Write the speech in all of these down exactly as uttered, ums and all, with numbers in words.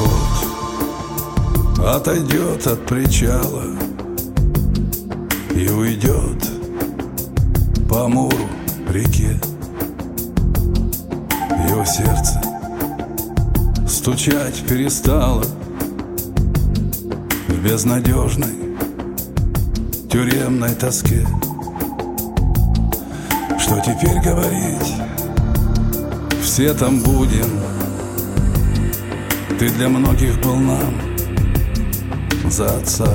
Пароход отойдет от причала и уйдет по Амуру реке. Его сердце стучать перестало в безнадежной тюремной тоске. Что теперь говорить? Все там будем. Ты для многих был нам за отца.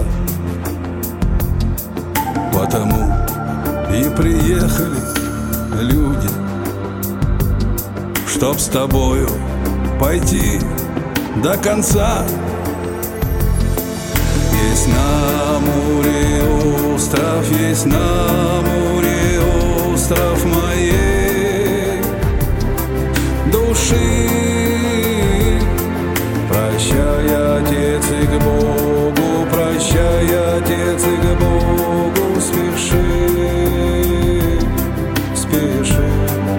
Потому и приехали люди, чтоб с тобою пойти до конца. Есть на Амуре остров, есть на Амуре остров моей души. Прощай, Отец, и к Богу, прощай, Отец, и к Богу спеши, спеши.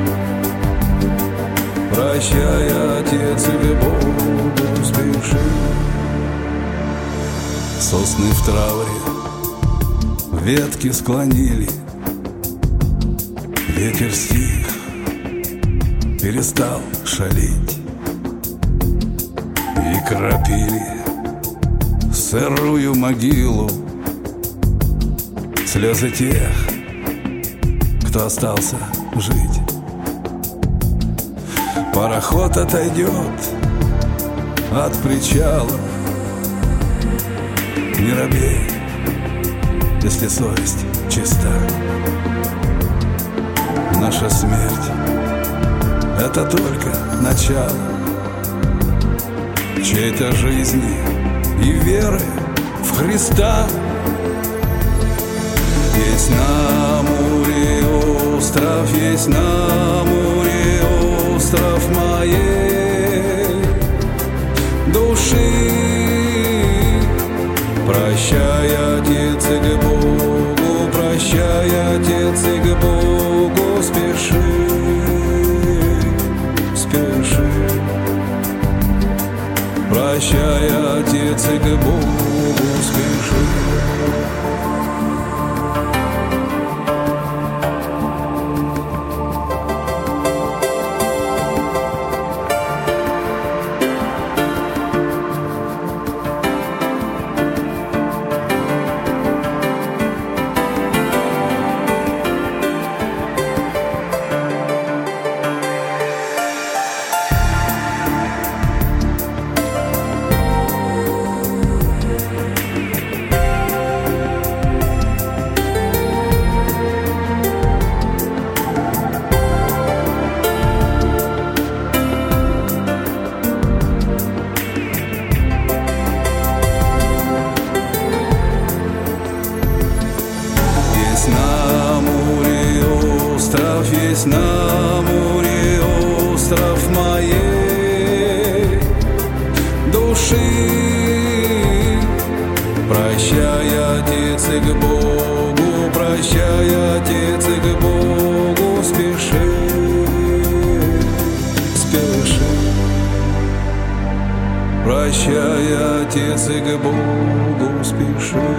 Прощай, Отец, и к Богу спеши. Сосны в трауре ветки склонили, ветер стих, перестал шалить, и кропили сырую могилу слезы тех, кто остался жить. Пароход отойдет от причала. Не робей, если совесть чиста. Наша смерть — это только начало чьей-то жизни и веры в Христа. Есть на Амуре остров, есть на Амуре остров моей души. Прощай, Отец, и к Богу, прощай, Отец, и к Богу спеши, спеши. Прощай, Отец, и к Богу спеши. Есть на Амуре остров моей души. Прощай, Отец, и к Богу, прощай, Отец, и к Богу спеши, спеши. Прощай, Отец, и к Богу спеши.